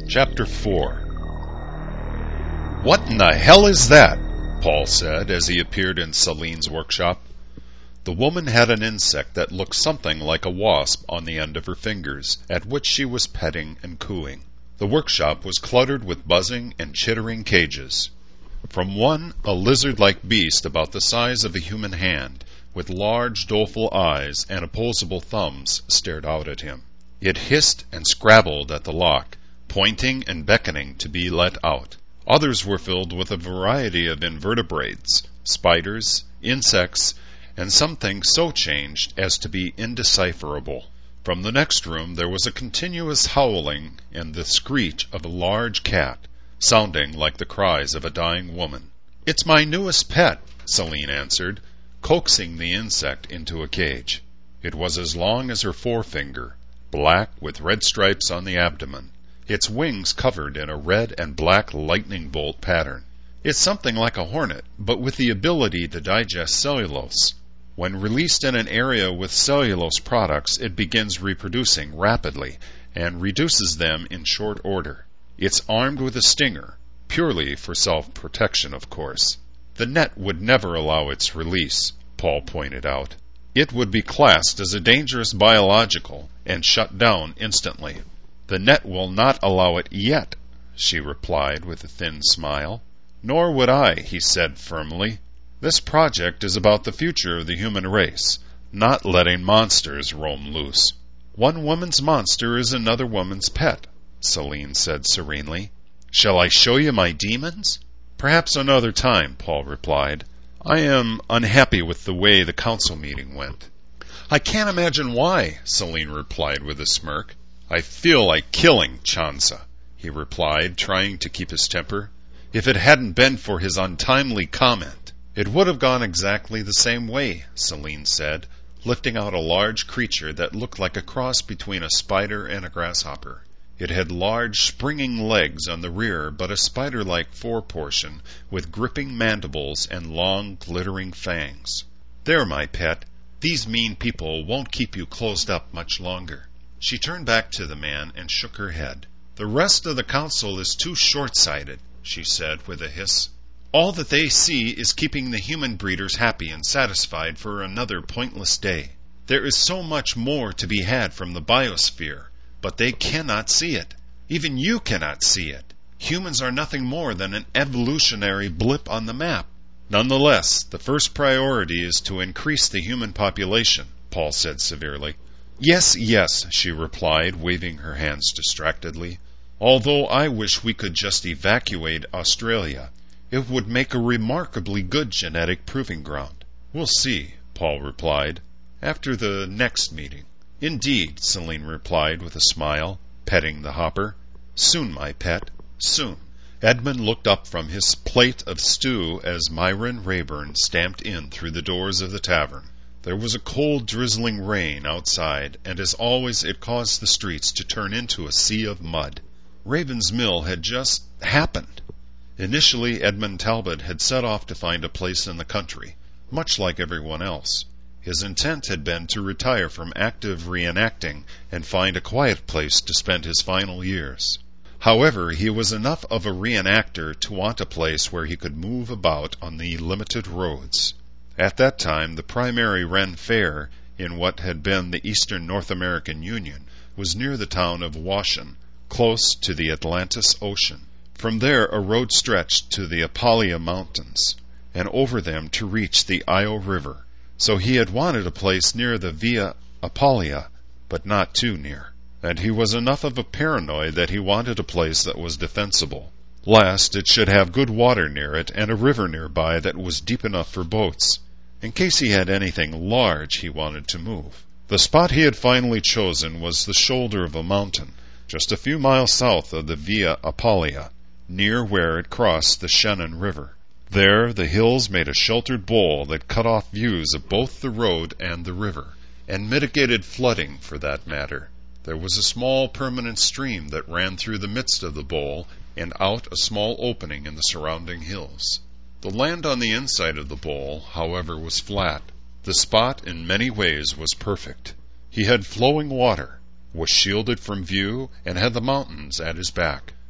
Chapter 4. "What in the hell is that?" Paul said as he appeared in Celine's workshop. The woman had an insect that looked something like a wasp on the end of her fingers, at which she was petting and cooing. The workshop was cluttered with buzzing and chittering cages. From one, a lizard-like beast about the size of a human hand, with large, doleful eyes and opposable thumbs, stared out at him. It hissed and scrabbled at the lock, pointing and beckoning to be let out. Others were filled with a variety of invertebrates, spiders, insects, and something so changed as to be indecipherable. From the next room there was a continuous howling and the screech of a large cat, sounding like the cries of a dying woman. "It's my newest pet," Celine answered, coaxing the insect into a cage. It was as long as her forefinger, black with red stripes on the abdomen, its wings covered in a red and black lightning bolt pattern. It's something like a hornet, but with the ability to digest cellulose. When released in an area with cellulose products, it begins reproducing rapidly and reduces them in short order. It's armed with a stinger, purely for self-protection, of course. The net would never allow its release, Paul pointed out. It would be classed as a dangerous biological and shut down instantly. "The net will not allow it yet," she replied with a thin smile. "Nor would I," he said firmly. "This project is about the future of the human race, not letting monsters roam loose." "One woman's monster is another woman's pet," Celine said serenely. "Shall I show you my demons?" "Perhaps another time," Paul replied. "I am unhappy with the way the council meeting went." "I can't imagine why," Celine replied with a smirk. "I feel like killing Chanza," he replied, trying to keep his temper. "If it hadn't been for his untimely comment." "It would have gone exactly the same way," Celine said, lifting out a large creature that looked like a cross between a spider and a grasshopper. It had large, springing legs on the rear, but a spider-like foreportion with gripping mandibles and long, glittering fangs. "There, my pet. These mean people won't keep you closed up much longer." She turned back to the man and shook her head. "The rest of the council is too short-sighted," she said with a hiss. "All that they see is keeping the human breeders happy and satisfied for another pointless day. There is so much more to be had from the biosphere, but they cannot see it. Even you cannot see it. Humans are nothing more than an evolutionary blip on the map." "Nonetheless, the first priority is to increase the human population," Paul said severely. Yes, she replied, waving her hands distractedly. "Although I wish we could just evacuate Australia. It would make a remarkably good genetic proving ground." "We'll see," Paul replied, "after the next meeting." "Indeed," Celine replied with a smile, petting the hopper. "Soon, my pet, soon." Edmund looked up from his plate of stew as Myron Rayburn stamped in through the doors of the tavern. There was a cold, drizzling rain outside, and as always it caused the streets to turn into a sea of mud. Raven's Mill had just happened. Initially, Edmund Talbot had set off to find a place in the country, much like everyone else. His intent had been to retire from active reenacting and find a quiet place to spend his final years. However, he was enough of a reenactor to want a place where he could move about on the limited roads. At that time, the primary Ren Fair in what had been the Eastern North American Union was near the town of Washin, close to the Atlantis Ocean. From there a road stretched to the Apalia Mountains, and over them to reach the Io River. So he had wanted a place near the Via Apalia, but not too near. And he was enough of a paranoid that he wanted a place that was defensible. Last, it should have good water near it and a river nearby that was deep enough for boats. In case he had anything large he wanted to move. The spot he had finally chosen was the shoulder of a mountain, just a few miles south of the Via Apalia, near where it crossed the Shannon River. There the hills made a sheltered bowl that cut off views of both the road and the river, and mitigated flooding for that matter. There was a small permanent stream that ran through the midst of the bowl and out a small opening in the surrounding hills. The land on the inside of the bowl, however, was flat. The spot in many ways was perfect. He had flowing water, was shielded from view, and had the mountains at his back.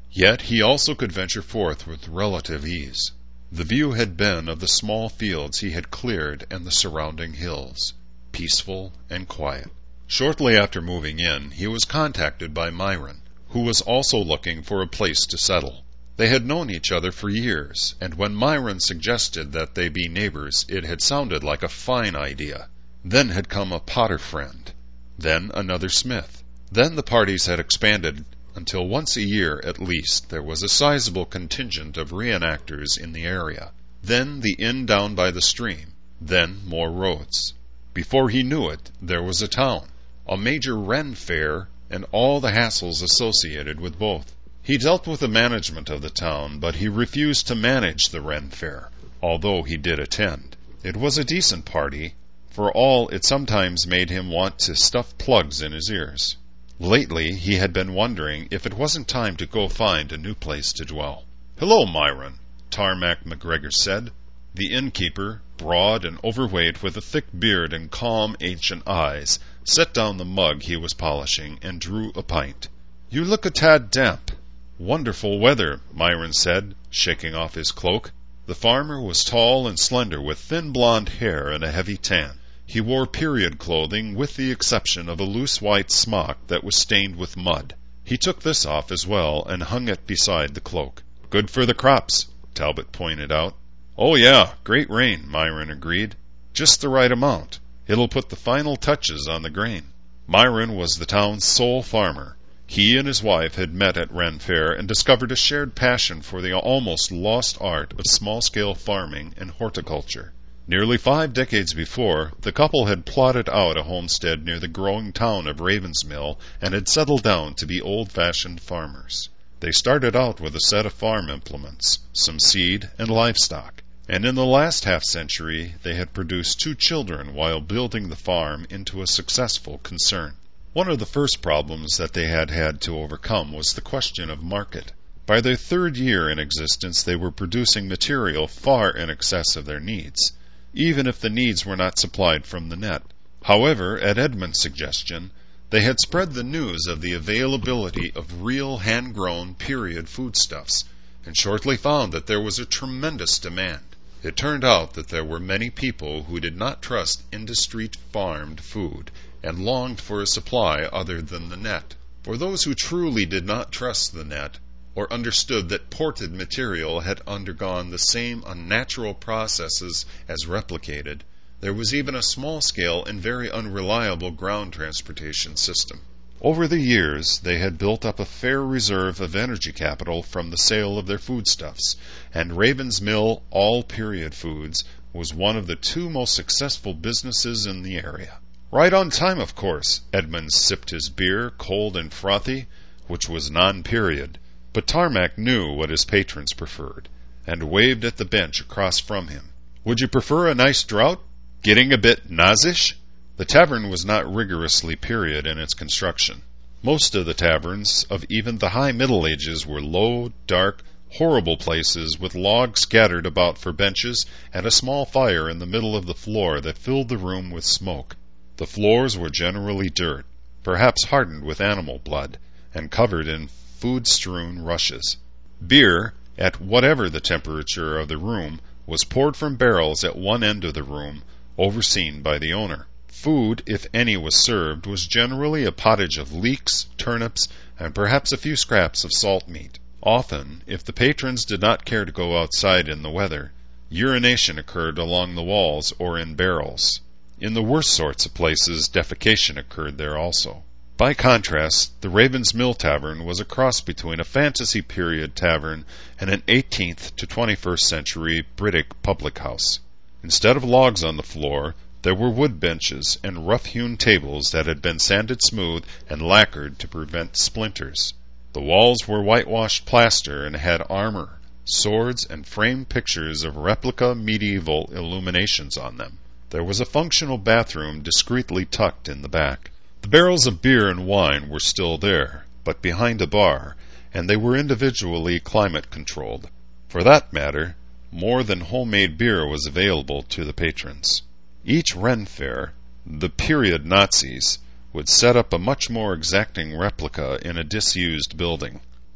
Yet he also could venture forth with relative ease. The view had been of the small fields he had cleared and the surrounding hills, peaceful and quiet. Shortly after moving in, he was contacted by Myron, who was also looking for a place to settle. They had known each other for years, and when Myron suggested that they be neighbors, it had sounded like a fine idea. Then had come a potter friend, then another smith. Then the parties had expanded until once a year at least there was a sizable contingent of reenactors in the area. Then the inn down by the stream, then more roads. Before he knew it, there was a town, a major Ren fair, and all the hassles associated with both. He dealt with the management of the town, but he refused to manage the Ren fair, although he did attend. It was a decent party, for all it sometimes made him want to stuff plugs in his ears. Lately he had been wondering if it wasn't time to go find a new place to dwell. "Hello, Myron," Tarmac McGregor said. The innkeeper, broad and overweight with a thick beard and calm, ancient eyes, set down the mug he was polishing and drew a pint. "You look a tad damp." "Wonderful weather," Myron said, shaking off his cloak. The farmer was tall and slender with thin blonde hair and a heavy tan. He wore period clothing with the exception of a loose white smock that was stained with mud. He took this off as well and hung it beside the cloak. "Good for the crops," Talbot pointed out. "Oh yeah, great rain," Myron agreed. "Just the right amount. It'll put the final touches on the grain." Myron was the town's sole farmer. He and his wife had met at Ren Fair and discovered a shared passion for the almost lost art of small-scale farming and horticulture. Nearly 5 decades before, the couple had plotted out a homestead near the growing town of Ravensmill and had settled down to be old-fashioned farmers. They started out with a set of farm implements, some seed, and livestock, and in the last half-century they had produced 2 children while building the farm into a successful concern. One of the first problems that they had had to overcome was the question of market. By their 3rd year in existence, they were producing material far in excess of their needs, even if the needs were not supplied from the net. However, at Edmund's suggestion, they had spread the news of the availability of real hand-grown period foodstuffs, and shortly found that there was a tremendous demand. It turned out that there were many people who did not trust industry-farmed food and longed for a supply other than the net. For those who truly did not trust the net, or understood that ported material had undergone the same unnatural processes as replicated, there was even a small-scale and very unreliable ground transportation system. Over the years, they had built up a fair reserve of energy capital from the sale of their foodstuffs, and Ravensmill All-Period Foods was one of the 2 most successful businesses in the area. "Right on time, of course." Edmund sipped his beer, cold and frothy, which was non-period. But Tarmac knew what his patrons preferred, and waved at the bench across from him. "Would you prefer a nice draught? Getting a bit nazish?" The tavern was not rigorously period in its construction. Most of the taverns of even the high Middle Ages were low, dark, horrible places with logs scattered about for benches and a small fire in the middle of the floor that filled the room with smoke. The floors were generally dirt, perhaps hardened with animal blood, and covered in food-strewn rushes. Beer, at whatever the temperature of the room, was poured from barrels at one end of the room, overseen by the owner. Food, if any was served, was generally a pottage of leeks, turnips, and perhaps a few scraps of salt meat. Often, if the patrons did not care to go outside in the weather, urination occurred along the walls or in barrels. In the worst sorts of places, defecation occurred there also. By contrast, the Ravensmill Tavern was a cross between a fantasy period tavern and an 18th to 21st century British public house. Instead of logs on the floor, there were wood benches and rough-hewn tables that had been sanded smooth and lacquered to prevent splinters. The walls were whitewashed plaster and had armor, swords, and framed pictures of replica medieval illuminations on them. There was a functional bathroom discreetly tucked in the back. The barrels of beer and wine were still there, but behind a bar, and they were individually climate-controlled. For that matter, more than homemade beer was available to the patrons. Each Ren Fair, the period Nazis would set up a much more exacting replica in a disused building.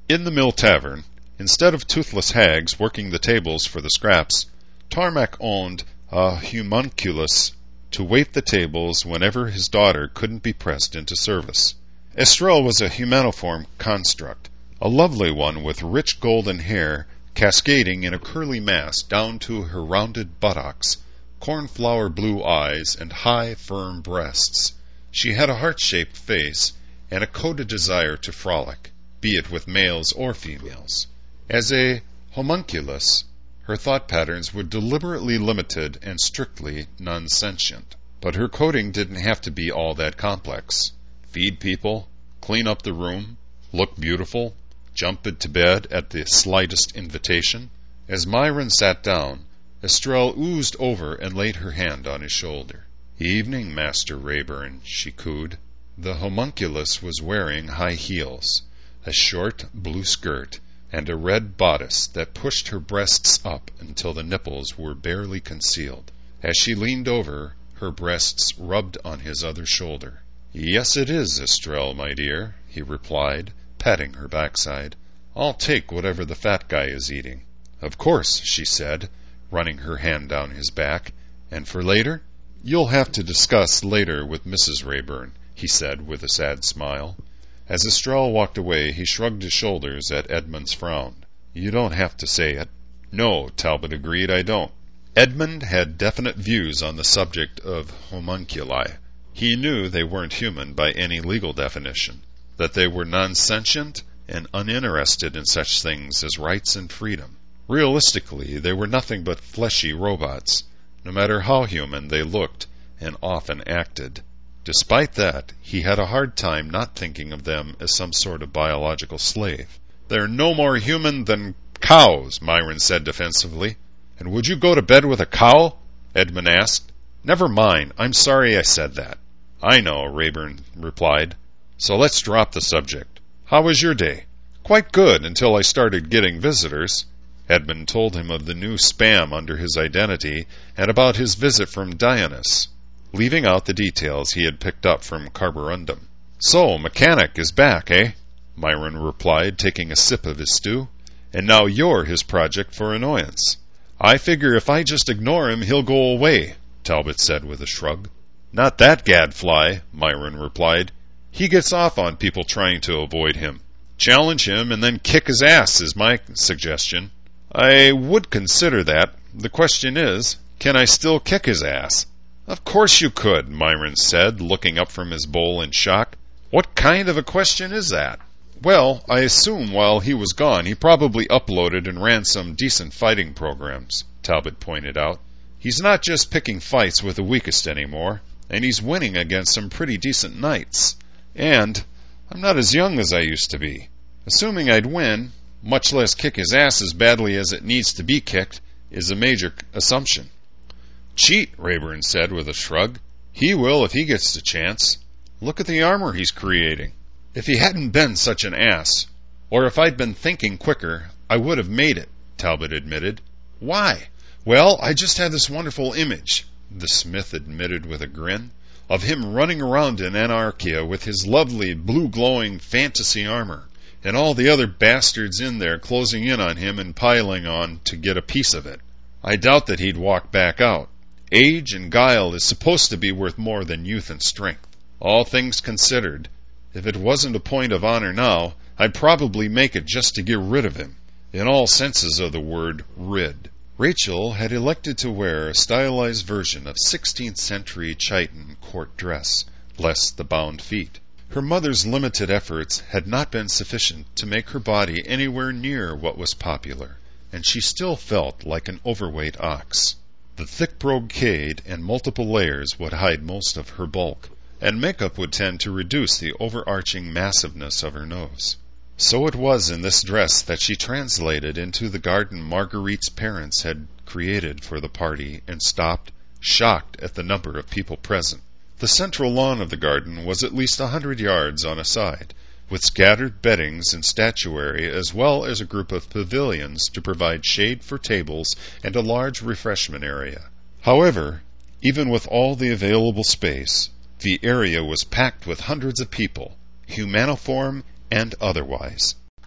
In the Mill Tavern, instead of toothless hags working the tables for the scraps, Tarmac owned a homunculus to wait the tables whenever his daughter couldn't be pressed into service. Estrelle was a humaniform construct, a lovely one with rich golden hair cascading in a curly mass down to her rounded buttocks, cornflower blue eyes, and high, firm breasts. She had a heart-shaped face and a coded desire to frolic, be it with males or females. As a homunculus, her thought patterns were deliberately limited and strictly non-sentient. But her coding didn't have to be all that complex. Feed people, clean up the room, look beautiful, jump into bed at the slightest invitation. As Myron sat down, Estrelle oozed over and laid her hand on his shoulder. "Evening, Master Rayburn," she cooed. The homunculus was wearing high heels, a short blue skirt, and a red bodice that pushed her breasts up until the nipples were barely concealed. As she leaned over, her breasts rubbed on his other shoulder. "Yes, it is, Estrelle, my dear," he replied, patting her backside. "I'll take whatever the fat guy is eating." "Of course," she said, running her hand down his back. "And for later?" "You'll have to discuss later with Mrs. Rayburn," he said with a sad smile. As Estrelle walked away, he shrugged his shoulders at Edmund's frown. "You don't have to say it." "No," Talbot agreed, "I don't." Edmund had definite views on the subject of homunculi. He knew they weren't human by any legal definition, that they were non-sentient and uninterested in such things as rights and freedom. Realistically, they were nothing but fleshy robots, no matter how human they looked and often acted. Despite that, he had a hard time not thinking of them as some sort of biological slave. "They're no more human than cows," Myron said defensively. "And would you go to bed with a cow?" Edmund asked. "Never mind. I'm sorry I said that." "I know," Rayburn replied. "So let's drop the subject. How was your day?" "Quite good until I started getting visitors." Edmund told him of the new spam under his identity and about his visit from Dionys, leaving out the details he had picked up from Carborundum. "So, Mechanic is back, eh?" Myron replied, taking a sip of his stew. "And now you're his project for annoyance." "I figure if I just ignore him, he'll go away," Talbot said with a shrug. "Not that gadfly," Myron replied. "He gets off on people trying to avoid him. Challenge him and then kick his ass is my suggestion." "I would consider that. The question is, can I still kick his ass?" "Of course you could," Myron said, looking up from his bowl in shock. "What kind of a question is that?" "Well, I assume while he was gone he probably uploaded and ran some decent fighting programs," Talbot pointed out. "He's not just picking fights with the weakest anymore, and he's winning against some pretty decent knights. And I'm not as young as I used to be. Assuming I'd win, much less kick his ass as badly as it needs to be kicked, is a major assumption." "Cheat," Rayburn said with a shrug. "He will if he gets the chance. Look at the armor he's creating." "If he hadn't been such an ass, or if I'd been thinking quicker, I would have made it," Talbot admitted. "Why?" "Well, I just had this wonderful image," the smith admitted with a grin, "of him running around in Anarchia with his lovely blue-glowing fantasy armor, and all the other bastards in there closing in on him and piling on to get a piece of it. I doubt that he'd walk back out. Age and guile is supposed to be worth more than youth and strength. All things considered, if it wasn't a point of honor now, I'd probably make it just to get rid of him, in all senses of the word rid." Rachel had elected to wear a stylized version of 16th century chiton court dress, less the bound feet. Her mother's limited efforts had not been sufficient to make her body anywhere near what was popular, and she still felt like an overweight ox. The thick brocade and multiple layers would hide most of her bulk, and makeup would tend to reduce the overarching massiveness of her nose. So it was in this dress that she translated into the garden Marguerite's parents had created for the party and stopped, shocked at the number of people present. The central lawn of the garden was at least 100 yards on a side, with scattered beddings and statuary as well as a group of pavilions to provide shade for tables and a large refreshment area. However, even with all the available space, the area was packed with hundreds of people, humaniform and otherwise.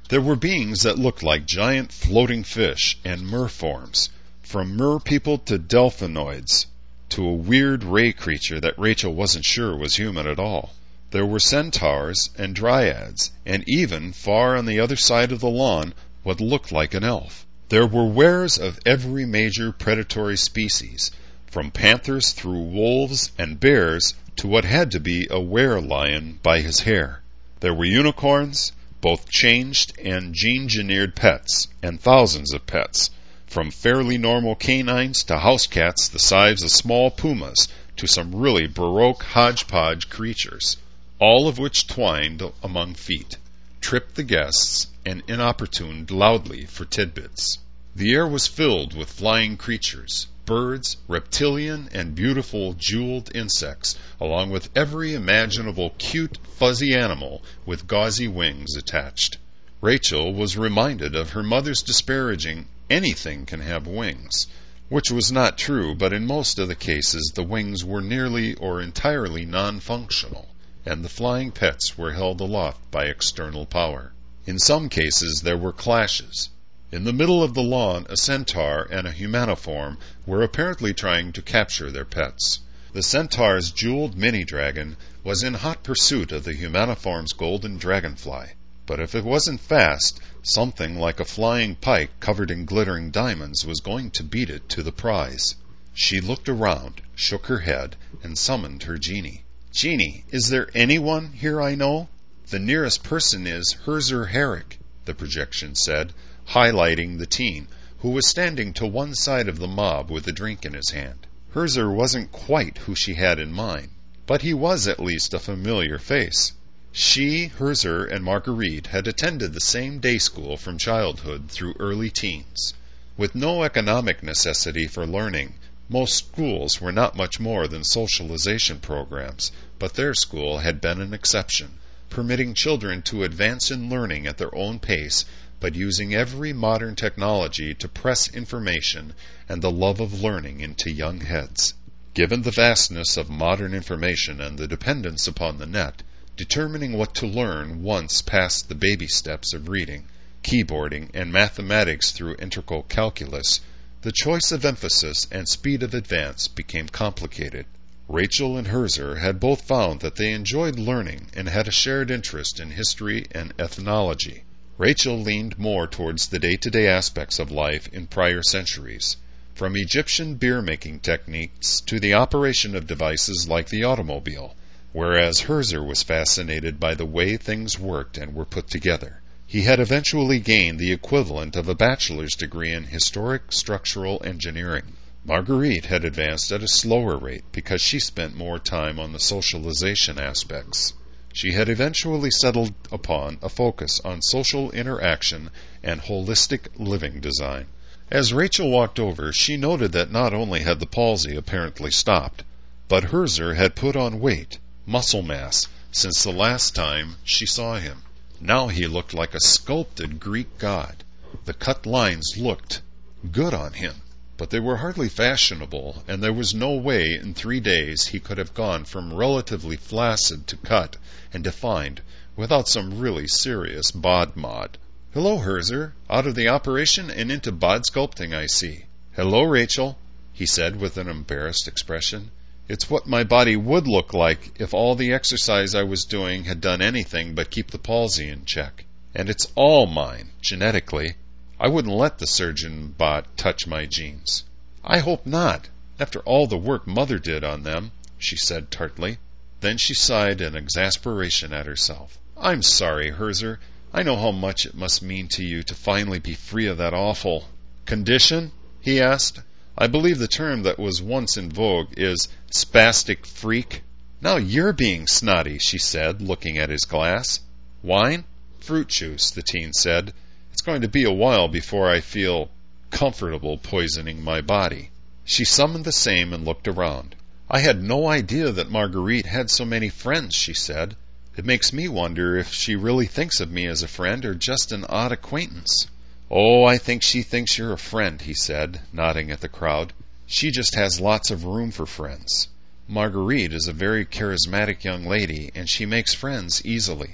There were beings that looked like giant floating fish and merforms, from merpeople to delphinoids, to a weird ray creature that Rachel wasn't sure was human at all. There were centaurs and dryads, and even, far on the other side of the lawn, what looked like an elf. There were wares of every major predatory species, from panthers through wolves and bears to what had to be a were-lion by his hair. There were unicorns, both changed and gene-engineered pets, and thousands of pets, from fairly normal canines to house cats the size of small pumas to some really baroque hodgepodge creatures, all of which twined among feet, tripped the guests, and inopportuned loudly for tidbits. The air was filled with flying creatures, birds, reptilian and beautiful jeweled insects, along with every imaginable cute, fuzzy animal with gauzy wings attached. Rachel was reminded of her mother's disparaging, "Anything can have wings," which was not true, but in most of the cases the wings were nearly or entirely non-functional, and the flying pets were held aloft by external power. In some cases there were clashes. In the middle of the lawn, a centaur and a humaniform were apparently trying to capture their pets. The centaur's jeweled mini-dragon was in hot pursuit of the humaniform's golden dragonfly, but if it wasn't fast, something like a flying pike covered in glittering diamonds was going to beat it to the prize. She looked around, shook her head, and summoned her genie. "Genie, is there anyone here I know?" "The nearest person is Herzer Herrick," the projection said, highlighting the teen, who was standing to one side of the mob with a drink in his hand. Herzer wasn't quite who she had in mind, but he was at least a familiar face. She, Herzer, and Marguerite had attended the same day school from childhood through early teens. With no economic necessity for learning, most schools were not much more than socialization programs, but their school had been an exception, permitting children to advance in learning at their own pace, but using every modern technology to press information and the love of learning into young heads. Given the vastness of modern information and the dependence upon the net, determining what to learn once past the baby steps of reading, keyboarding, and mathematics through integral calculus, the choice of emphasis and speed of advance became complicated. Rachel and Herzer had both found that they enjoyed learning and had a shared interest in history and ethnology. Rachel leaned more towards the day-to-day aspects of life in prior centuries, from Egyptian beer-making techniques to the operation of devices like the automobile, whereas Herzer was fascinated by the way things worked and were put together. He had eventually gained the equivalent of a bachelor's degree in historic structural engineering. Marguerite had advanced at a slower rate because she spent more time on the socialization aspects. She had eventually settled upon a focus on social interaction and holistic living design. As Rachel walked over, she noted that not only had the palsy apparently stopped, but Herzer had put on weight, muscle mass, since the last time she saw him. Now he looked like a sculpted Greek god. The cut lines looked good on him, but they were hardly fashionable, and there was no way in 3 days he could have gone from relatively flaccid to cut and defined without some really serious bod mod. "Hello, Herzer. Out of the operation and into bod sculpting, I see." "Hello, Rachel," he said with an embarrassed expression. "It's what my body would look like if all the exercise I was doing had done anything but keep the palsy in check. And it's all mine, genetically. I wouldn't let the surgeon bot touch my genes." "I hope not, after all the work Mother did on them," she said tartly. Then she sighed in exasperation at herself. "I'm sorry, Herzer. I know how much it must mean to you to finally be free of that awful—" "Condition?" he asked. "I believe the term that was once in vogue is spastic freak." "Now you're being snotty," she said, looking at his glass. "Wine?" "Fruit juice," the teen said. "It's going to be a while before I feel comfortable poisoning my body." She summoned the same and looked around. "I had no idea that Marguerite had so many friends," she said. "It makes me wonder if she really thinks of me as a friend or just an odd acquaintance." "Oh, I think she thinks you're a friend," he said, nodding at the crowd. "She just has lots of room for friends. Marguerite is a very charismatic young lady, and she makes friends easily.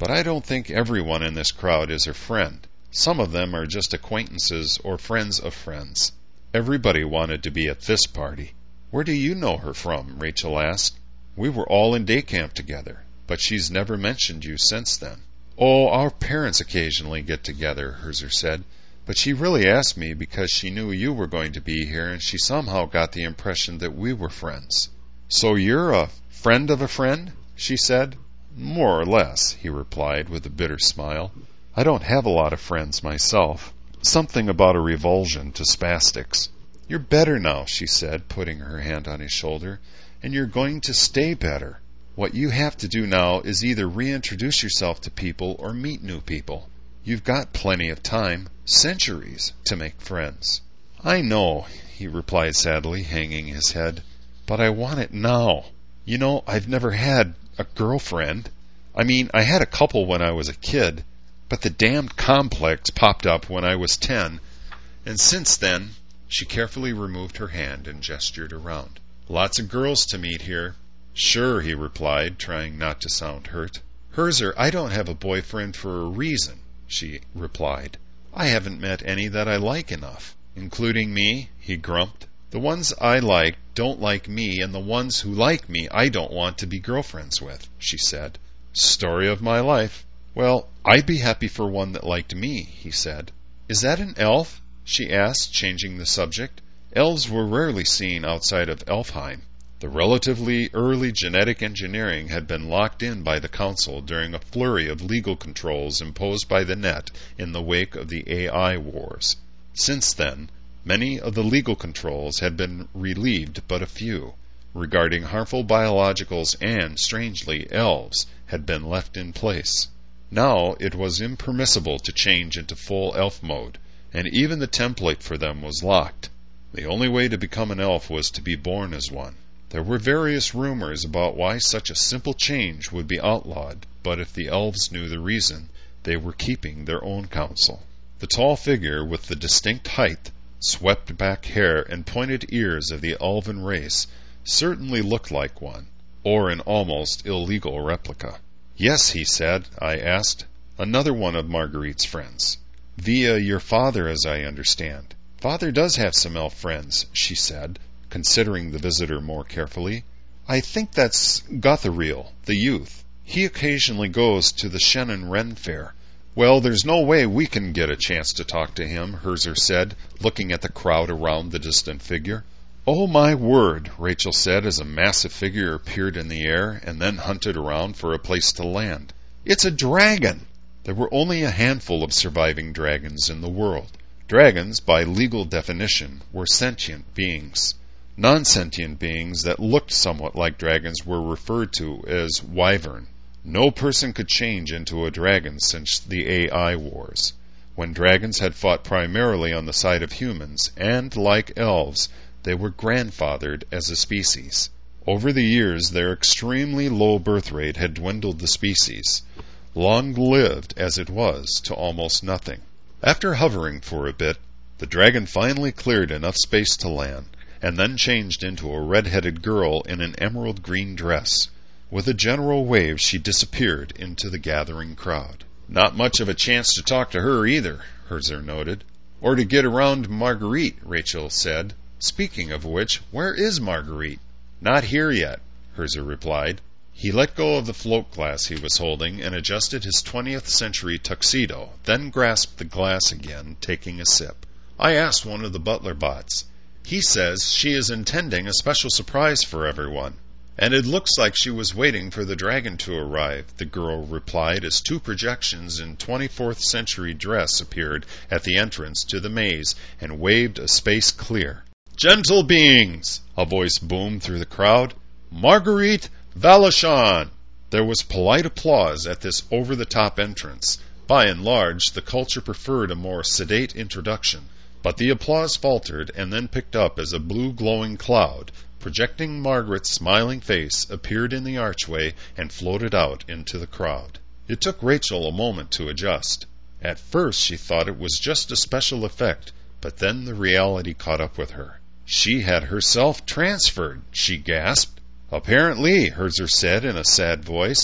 But I don't think everyone in this crowd is her friend. Some of them are just acquaintances or friends of friends. Everybody wanted to be at this party. Where do you know her from? Rachel asked. We were all in day camp together, but she's never mentioned you since then. Oh, our parents occasionally get together, Herzer said, but she really asked me because she knew you were going to be here and she somehow got the impression that we were friends. So you're a friend of a friend? She said. More or less, he replied with a bitter smile. I don't have a lot of friends myself. Something about a revulsion to spastics. You're better now, she said, putting her hand on his shoulder, and you're going to stay better. What you have to do now is either reintroduce yourself to people or meet new people. You've got plenty of time, centuries, to make friends. I know, he replied sadly, hanging his head, but I want it now. You know, I've never had a girlfriend. I mean, I had a couple when I was a kid, but the damned complex popped up when I was 10, and since then, she carefully removed her hand and gestured around. Lots of girls to meet here. Sure, he replied, trying not to sound hurt. Herzer, I don't have a boyfriend for a reason, she replied. I haven't met any that I like enough. Including me, he grumped. The ones I like don't like me, and the ones who like me I don't want to be girlfriends with, she said. Story of my life. Well, I'd be happy for one that liked me, he said. Is that an elf? She asked, changing the subject. Elves were rarely seen outside of Elfheim. The relatively early genetic engineering had been locked in by the Council during a flurry of legal controls imposed by the Net in the wake of the AI wars. Since then, many of the legal controls had been relieved, but a few, regarding harmful biologicals and, strangely, elves, had been left in place. Now it was impermissible to change into full elf mode, and even the template for them was locked. The only way to become an elf was to be born as one. There were various rumors about why such a simple change would be outlawed, but if the elves knew the reason, they were keeping their own counsel. The tall figure with the distinct height, swept back hair, and pointed ears of the elven race certainly looked like one, or an almost illegal replica. Yes, he said, I asked. Another one of Marguerite's friends. Via your father, as I understand. Father does have some elf friends, she said, considering the visitor more carefully. I think that's Gothariel, the youth. He occasionally goes to the Shannon Wren Fair. Well, there's no way we can get a chance to talk to him, Herzer said, looking at the crowd around the distant figure. Oh, my word, Rachel said as a massive figure appeared in the air and then hunted around for a place to land. It's a dragon! There were only a handful of surviving dragons in the world. Dragons, by legal definition, were sentient beings. Non-sentient beings that looked somewhat like dragons were referred to as wyvern. No person could change into a dragon since the AI wars, when dragons had fought primarily on the side of humans, and, like elves, they were grandfathered as a species. Over the years, their extremely low birth rate had dwindled the species, long-lived as it was, to almost nothing. After hovering for a bit, the dragon finally cleared enough space to land, and then changed into a red-headed girl in an emerald green dress. With a general wave, she disappeared into the gathering crowd. Not much of a chance to talk to her either, Herzer noted. Or to get around Marguerite, Rachel said. Speaking of which, where is Marguerite? Not here yet, Herzer replied. He let go of the float glass he was holding and adjusted his 20th century tuxedo, then grasped the glass again, taking a sip. I asked one of the butler bots. He says she is intending a special surprise for everyone. And it looks like she was waiting for the dragon to arrive, the girl replied as two projections in 24th century dress appeared at the entrance to the maze and waved a space clear. Gentle beings! A voice boomed through the crowd. Marguerite Valachon! There was polite applause at this over-the-top entrance. By and large, the culture preferred a more sedate introduction, but the applause faltered and then picked up as a blue glowing cloud, projecting Margaret's smiling face, appeared in the archway and floated out into the crowd. It took Rachel a moment to adjust. At first she thought it was just a special effect, but then the reality caught up with her. She had herself transferred, she gasped. Apparently, Herzer said in a sad voice.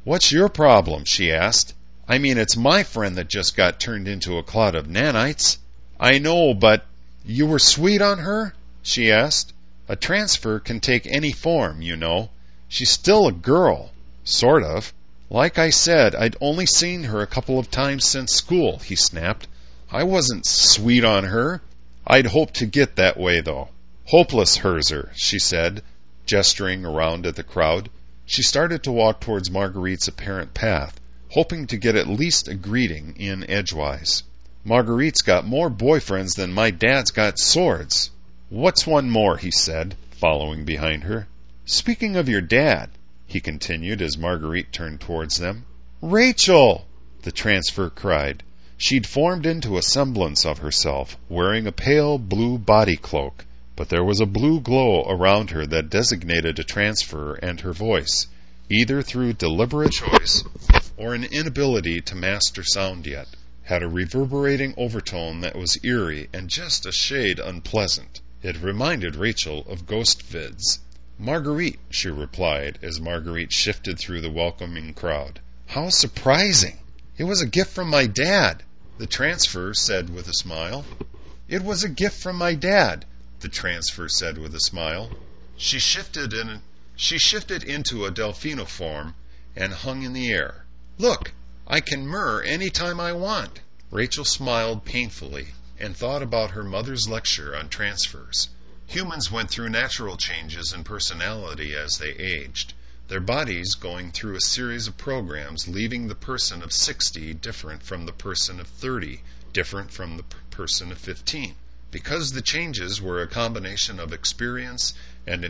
What's your problem? She asked. I mean, it's my friend that just got turned into a cloud of nanites. I know, but you were sweet on her? She asked. A transfer can take any form, you know. She's still a girl. Sort of. Like I said, I'd only seen her a couple of times since school, he snapped. I wasn't sweet on her. I'd hoped to get that way, though. Hopeless, Herzer, she said, gesturing around at the crowd. She started to walk towards Marguerite's apparent path, hoping to get at least a greeting in edgewise. Marguerite's got more boyfriends than my dad's got swords. What's one more? He said, following behind her. Speaking of your dad, he continued as Marguerite turned towards them. Rachel! The transfer cried. She'd formed into a semblance of herself, wearing a pale blue body cloak, but there was a blue glow around her that designated a transfer, and her voice, either through deliberate choice or an inability to master sound yet, had a reverberating overtone that was eerie and just a shade unpleasant. It reminded Rachel of ghost vids. Marguerite, she replied as Marguerite shifted through the welcoming crowd. How surprising! It was a gift from my dad, the transfer said with a smile. It was a gift from my dad, the transfer said with a smile. She shifted into a Delfino form and hung in the air. Look, I can murr any time I want. Rachel smiled painfully and thought about her mother's lecture on transfers. Humans went through natural changes in personality as they aged, their bodies going through a series of programs leaving the person of 60 different from the person of 30, different from the person of 15. Because the changes were a combination of experience and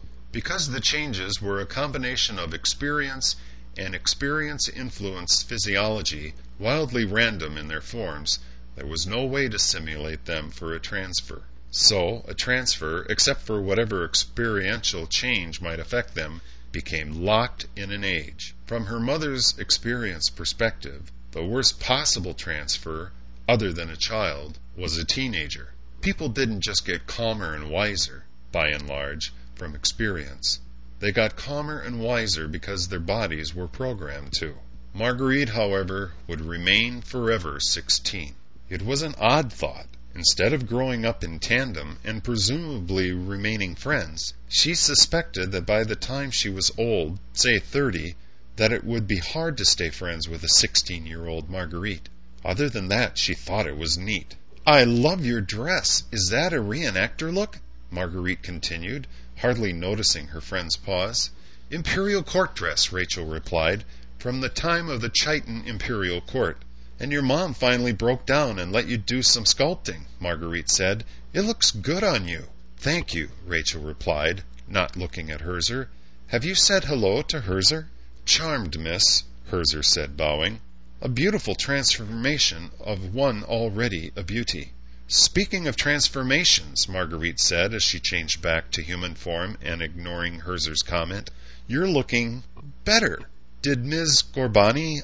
experience-influenced physiology, wildly random in their forms, there was no way to simulate them for a transfer. So, a transfer, except for whatever experiential change might affect them, became locked in an age. From her mother's experience perspective, the worst possible transfer, other than a child, was a teenager. People didn't just get calmer and wiser, by and large, from experience. They got calmer and wiser because their bodies were programmed to. Marguerite, however, would remain forever 16. It was an odd thought. Instead of growing up in tandem and presumably remaining friends, she suspected that by the time she was old, say 30, that it would be hard to stay friends with a 16-year-old Marguerite. Other than that, she thought it was neat. I love your dress. Is that a reenactor look? Marguerite continued, hardly noticing her friend's pause. Imperial court dress, Rachel replied, from the time of the Chiton Imperial Court. And your mom finally broke down and let you do some sculpting, Marguerite said. It looks good on you. Thank you, Rachel replied, not looking at Herzer. Have you said hello to Herzer? Charmed, miss, Herzer said, bowing. A beautiful transformation of one already a beauty. Speaking of transformations, Marguerite said as she changed back to human form and ignoring Herzer's comment, you're looking better. Did Ms. Gorbani,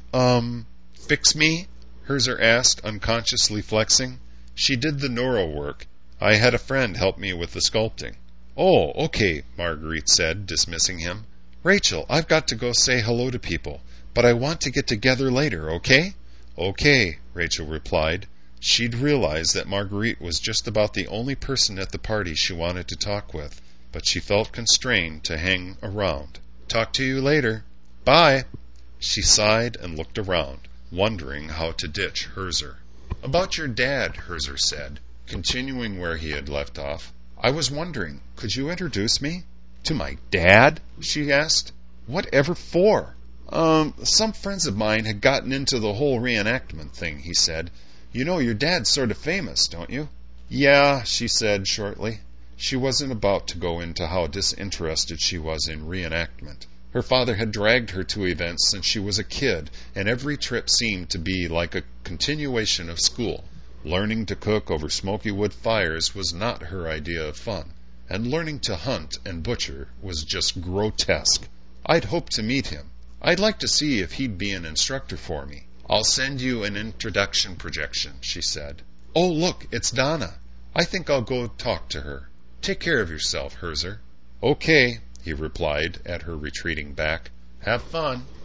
fix me? Herzer asked, unconsciously flexing. She did the neuro work. I had a friend help me with the sculpting. Oh, okay, Marguerite said, dismissing him. Rachel, I've got to go say hello to people, but I want to get together later, okay? Okay, Rachel replied. She'd realized that Marguerite was just about the only person at the party she wanted to talk with, but she felt constrained to hang around. Talk to you later. Bye. She sighed and looked around, wondering how to ditch Herzer. About your dad, Herzer said, continuing where he had left off. I was wondering, could you introduce me? To my dad? She asked. Whatever for? Some friends of mine had gotten into the whole reenactment thing, he said. You know your dad's sort of famous, don't you? Yeah, she said shortly. She wasn't about to go into how disinterested she was in reenactment. Her father had dragged her to events since she was a kid, and every trip seemed to be like a continuation of school. Learning to cook over smoky wood fires was not her idea of fun, and learning to hunt and butcher was just grotesque. I'd hoped to meet him. I'd like to see if he'd be an instructor for me. I'll send you an introduction projection, she said. Oh, look, it's Donna. I think I'll go talk to her. Take care of yourself, Herzer. Okay, he replied at her retreating back. Have fun.